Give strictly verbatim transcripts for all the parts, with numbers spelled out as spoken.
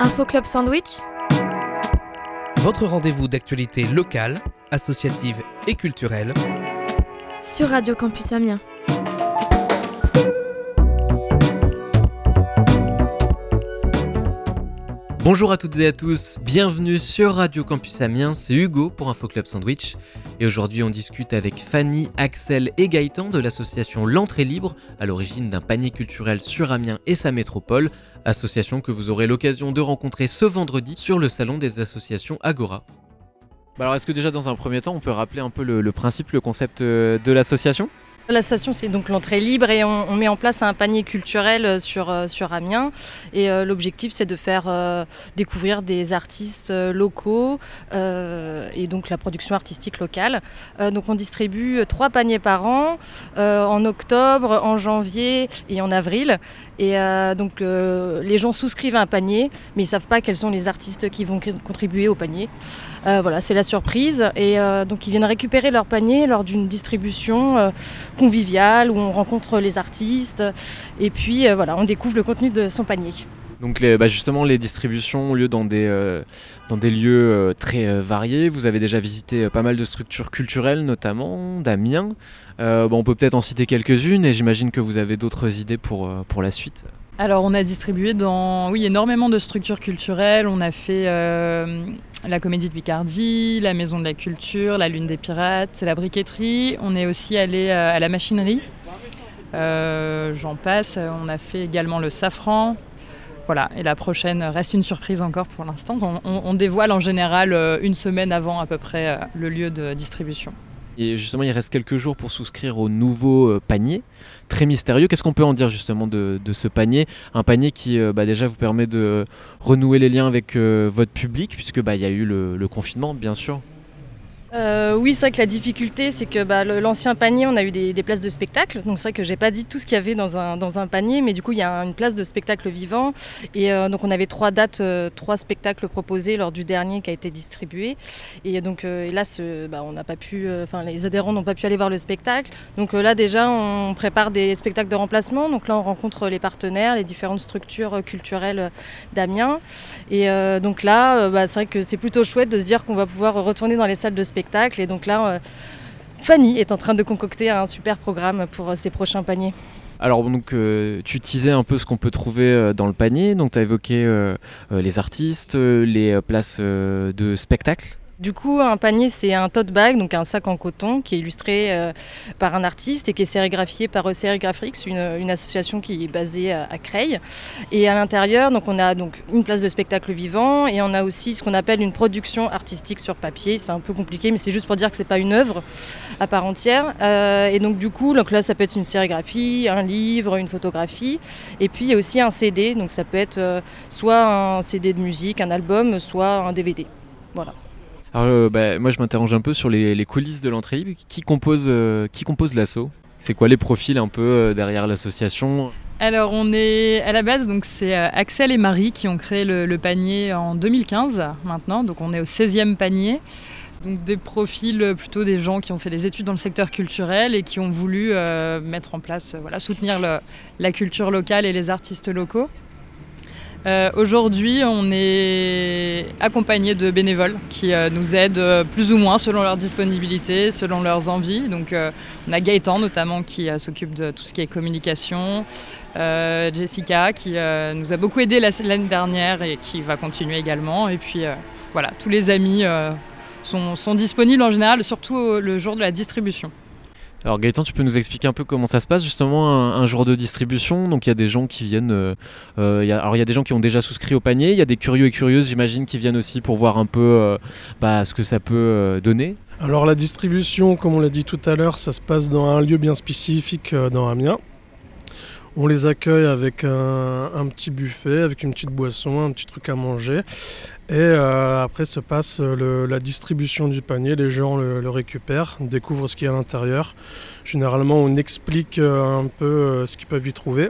Info Club Sandwich, votre rendez-vous d'actualité locale, associative et culturelle sur Radio Campus Amiens. Bonjour à toutes et à tous, bienvenue sur Radio Campus Amiens, c'est Hugo pour Info Club Sandwich. Et aujourd'hui on discute avec Fanny, Axel et Gaëtan de l'association L'Entrée Libre, à l'origine d'un panier culturel sur Amiens et sa métropole, association que vous aurez l'occasion de rencontrer ce vendredi sur le salon des associations Agora. Bah alors est-ce que déjà dans un premier temps on peut rappeler un peu le, le principe, le concept de l'association ? L'association, c'est donc l'entrée libre et on, on met en place un panier culturel sur, sur Amiens. Et euh, l'objectif, c'est de faire euh, découvrir des artistes euh, locaux euh, et donc la production artistique locale. Euh, donc on distribue trois paniers par an, euh, en octobre, en janvier et en avril. Et euh, donc euh, les gens souscrivent à un panier, mais ils ne savent pas quels sont les artistes qui vont contribuer au panier. Euh, voilà, c'est la surprise. Et euh, donc ils viennent récupérer leur panier lors d'une distribution euh, conviviale où on rencontre les artistes et puis euh, voilà, on découvre le contenu de son panier. Donc les, bah justement les distributions ont lieu dans des, euh, dans des lieux euh, très euh, variés. Vous avez déjà visité euh, pas mal de structures culturelles notamment d'Amiens. Euh, bah on peut peut-être en citer quelques-unes et j'imagine que vous avez d'autres idées pour, euh, pour la suite. Alors on a distribué dans oui, énormément de structures culturelles. On a fait euh, la Comédie de Picardie, la Maison de la Culture, la Lune des Pirates, la Briqueterie. On est aussi allé euh, à la Machinerie. Euh, j'en passe. On a fait également le Safran. Voilà, et la prochaine reste une surprise encore pour l'instant. On, on, on dévoile en général euh, une semaine avant à peu près euh, le lieu de distribution. Et justement, il reste quelques jours pour souscrire au nouveau euh, panier, très mystérieux. Qu'est-ce qu'on peut en dire justement de, de ce panier ? Un panier qui euh, bah, déjà vous permet de renouer les liens avec euh, votre public, puisque bah, y a eu le, le confinement, bien sûr. Euh, oui, c'est vrai que la difficulté, c'est que bah, le, l'ancien panier, on a eu des, des places de spectacle. Donc c'est vrai que j'ai pas dit tout ce qu'il y avait dans un, dans un panier, mais du coup il y a une place de spectacle vivant. Et euh, donc on avait trois dates, euh, trois spectacles proposés lors du dernier qui a été distribué. Et donc euh, hélas, euh, bah, on n'a pas pu, enfin euh, les adhérents n'ont pas pu aller voir le spectacle. Donc euh, là déjà, on prépare des spectacles de remplacement. Donc là, on rencontre les partenaires, les différentes structures culturelles d'Amiens. Et euh, donc là, euh, bah, c'est vrai que c'est plutôt chouette de se dire qu'on va pouvoir retourner dans les salles de spectacle. Et donc là, euh, Fanny est en train de concocter un super programme pour euh, ses prochains paniers. Alors donc euh, tu teasais un peu ce qu'on peut trouver euh, dans le panier, donc tu as évoqué euh, euh, les artistes, euh, les euh, places euh, de spectacle. Du coup, un panier, c'est un tote bag, donc un sac en coton qui est illustré euh, par un artiste et qui est sérigraphié par euh, Sérigraphrix, une, une association qui est basée à, à Creil. Et à l'intérieur, donc on a donc une place de spectacle vivant et on a aussi ce qu'on appelle une production artistique sur papier. C'est un peu compliqué, mais c'est juste pour dire que c'est pas une œuvre à part entière. Euh, et donc du coup, donc là, ça peut être une sérigraphie, un livre, une photographie. Et puis il y a aussi un C D, donc ça peut être euh, soit un C D de musique, un album, soit un D V D. Voilà. Alors euh, bah, moi je m'interroge un peu sur les, les coulisses de l'entrée libre. Qui compose, euh, qui compose l'asso ? C'est quoi les profils un peu euh, derrière l'association ? Alors on est à la base, donc c'est Axel et Marie qui ont créé le, le panier en deux mille quinze maintenant, donc on est au seizième panier. Donc des profils plutôt des gens qui ont fait des études dans le secteur culturel et qui ont voulu euh, mettre en place, euh, voilà, soutenir le, la culture locale et les artistes locaux. Euh, aujourd'hui, on est accompagné de bénévoles qui euh, nous aident euh, plus ou moins selon leur disponibilité, selon leurs envies. Donc, euh, on a Gaëtan notamment qui euh, s'occupe de tout ce qui est communication, euh, Jessica qui euh, nous a beaucoup aidé la, l'année dernière et qui va continuer également. Et puis euh, voilà, tous les amis euh, sont, sont disponibles en général, surtout le jour de la distribution. Alors Gaëtan, tu peux nous expliquer un peu comment ça se passe justement un, un jour de distribution ? Donc il y a des gens qui viennent, euh, euh, y a, alors il y a des gens qui ont déjà souscrit au panier, il y a des curieux et curieuses j'imagine qui viennent aussi pour voir un peu euh, bah, ce que ça peut euh, donner. Alors la distribution, comme on l'a dit tout à l'heure, ça se passe dans un lieu bien spécifique euh, dans Amiens. On les accueille avec un, un petit buffet, avec une petite boisson, un petit truc à manger. Et euh, après se passe le, la distribution du panier, les gens le, le récupèrent, découvrent ce qu'il y a à l'intérieur. Généralement, on explique euh, un peu euh, ce qu'ils peuvent y trouver.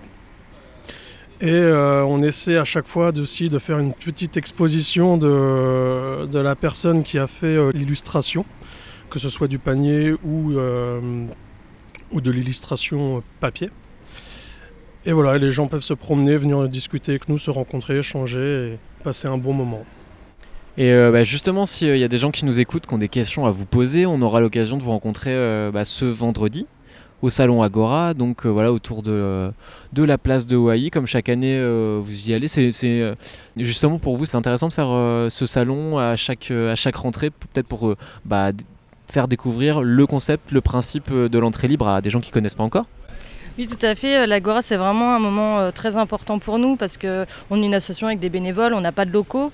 Et euh, on essaie à chaque fois aussi de faire une petite exposition de, de la personne qui a fait euh, l'illustration, que ce soit du panier ou, euh, ou de l'illustration papier. Et voilà, les gens peuvent se promener, venir discuter avec nous, se rencontrer, échanger et passer un bon moment. Et euh, bah, justement, s'il euh, y a des gens qui nous écoutent, qui ont des questions à vous poser, on aura l'occasion de vous rencontrer euh, bah, ce vendredi au salon Agora, donc euh, voilà, autour de, euh, de la place de Hawaii. Comme chaque année, euh, vous y allez. C'est, c'est, euh, justement, pour vous, c'est intéressant de faire euh, ce salon à chaque, euh, à chaque rentrée, peut-être pour euh, bah, d- faire découvrir le concept, le principe de l'entrée libre à des gens qui ne connaissent pas encore. Oui, tout à fait. L'Agora, c'est vraiment un moment euh, très important pour nous parce qu'on est une association avec des bénévoles, on n'a pas de locaux,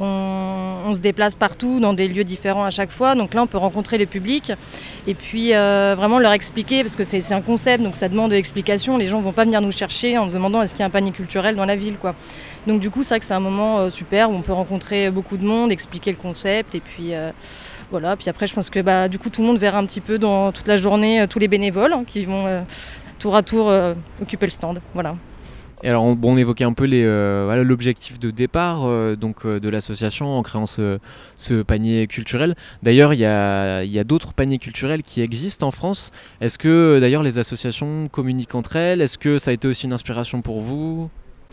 on, on se déplace partout dans des lieux différents à chaque fois. Donc là, on peut rencontrer les publics et puis euh, vraiment leur expliquer, parce que c'est, c'est un concept, donc ça demande de l'explication. Les gens ne vont pas venir nous chercher en se demandant est-ce qu'il y a un panier culturel dans la ville, quoi. Donc du coup, c'est vrai que c'est un moment euh, super où on peut rencontrer beaucoup de monde, expliquer le concept et puis... Euh, voilà. Puis après, je pense que bah, du coup, tout le monde verra un petit peu dans toute la journée euh, tous les bénévoles hein, qui vont... Euh, tour à tour euh, occuper le stand, voilà. Et alors, on, bon, on évoquait un peu les, euh, voilà, l'objectif de départ euh, donc, euh, de l'association en créant ce, ce panier culturel. D'ailleurs, il y a, y a d'autres paniers culturels qui existent en France. Est-ce que d'ailleurs les associations communiquent entre elles ? Est-ce que ça a été aussi une inspiration pour vous ?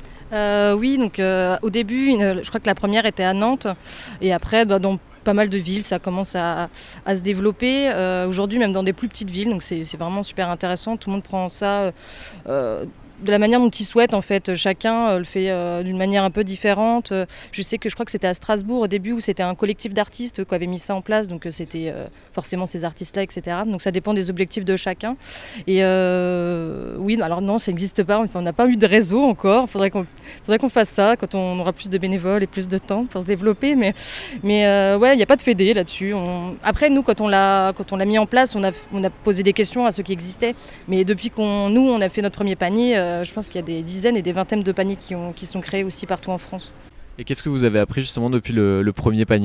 Euh, oui, donc euh, au début, une, je crois que la première était à Nantes, et après, bah, dans pas mal de villes, ça commence à, à se développer. Euh, aujourd'hui, même dans des plus petites villes, donc c'est, c'est vraiment super intéressant. Tout le monde prend ça euh, de la manière dont il souhaite, en fait. Chacun euh, le fait euh, d'une manière un peu différente. Je sais que je crois que c'était à Strasbourg au début où c'était un collectif d'artistes qui avait mis ça en place, donc euh, c'était euh, forcément ces artistes-là, et cetera. Donc ça dépend des objectifs de chacun. Et euh, oui, alors non, ça n'existe pas. On n'a pas eu de réseau encore. Il faudrait qu'on, faudrait qu'on fasse ça quand on aura plus de bénévoles et plus de temps pour se développer. Mais, mais euh, ouais, il n'y a pas de fédé là-dessus. On... Après, nous, quand on l'a, quand on l'a mis en place, on a, on a posé des questions à ceux qui existaient. Mais depuis qu'on, nous, on a fait notre premier panier, euh, je pense qu'il y a des dizaines et des vingtaines de paniers qui, ont, qui sont créés aussi partout en France. Et qu'est-ce que vous avez appris justement depuis le, le premier panier ?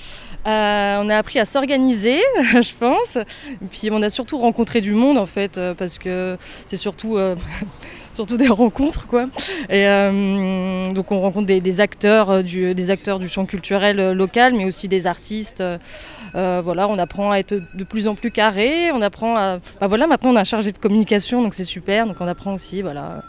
Euh, on a appris à s'organiser, je pense. Et puis on a surtout rencontré du monde en fait, euh, parce que c'est surtout, euh, surtout des rencontres quoi. Et euh, donc on rencontre des, des acteurs du, des acteurs du champ culturel local, mais aussi des artistes. Euh, voilà, on apprend à être de plus en plus carré. On apprend à, bah voilà, maintenant on a un chargé de communication, donc c'est super. Donc on apprend aussi, voilà,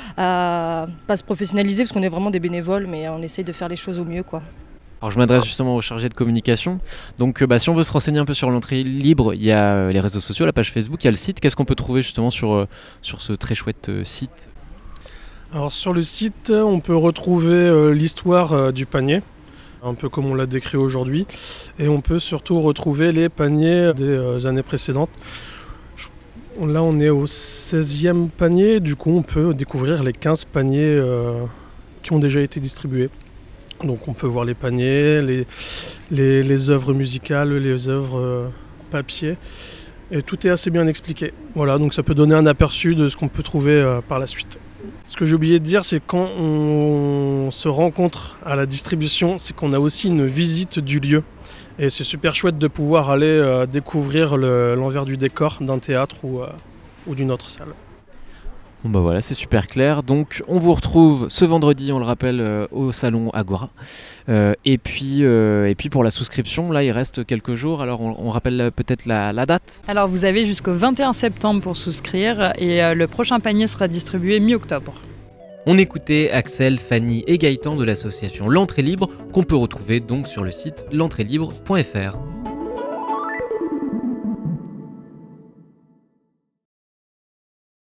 à pas se professionnaliser parce qu'on est vraiment des bénévoles, mais on essaye de faire les choses au mieux quoi. Alors je m'adresse justement au chargé de communication. Donc bah, si on veut se renseigner un peu sur l'entrée libre, il y a euh, les réseaux sociaux, la page Facebook, il y a le site. Qu'est-ce qu'on peut trouver justement sur, euh, sur ce très chouette euh, site ? Alors sur le site, on peut retrouver euh, l'histoire euh, du panier, un peu comme on l'a décrit aujourd'hui. Et on peut surtout retrouver les paniers des euh, années précédentes. Je, là on est au seizième panier, du coup on peut découvrir les quinze paniers euh, qui ont déjà été distribués. Donc on peut voir les paniers, les, les, les œuvres musicales, les œuvres euh, papier. Et tout est assez bien expliqué. Voilà, donc ça peut donner un aperçu de ce qu'on peut trouver euh, par la suite. Ce que j'ai oublié de dire, c'est quand on se rencontre à la distribution, c'est qu'on a aussi une visite du lieu. Et c'est super chouette de pouvoir aller euh, découvrir le, l'envers du décor d'un théâtre ou, euh, ou d'une autre salle. Bon bah voilà, c'est super clair. Donc on vous retrouve ce vendredi, on le rappelle, euh, au salon Agora. Euh, et, puis, euh, et puis pour la souscription, là il reste quelques jours. Alors on, on rappelle peut-être la, la date. Alors vous avez jusqu'au vingt et un septembre pour souscrire et euh, le prochain panier sera distribué mi-octobre. On écoutait Axel, Fanny et Gaëtan de l'association L'Entrée Libre qu'on peut retrouver donc sur le site l'entrée libre point f r.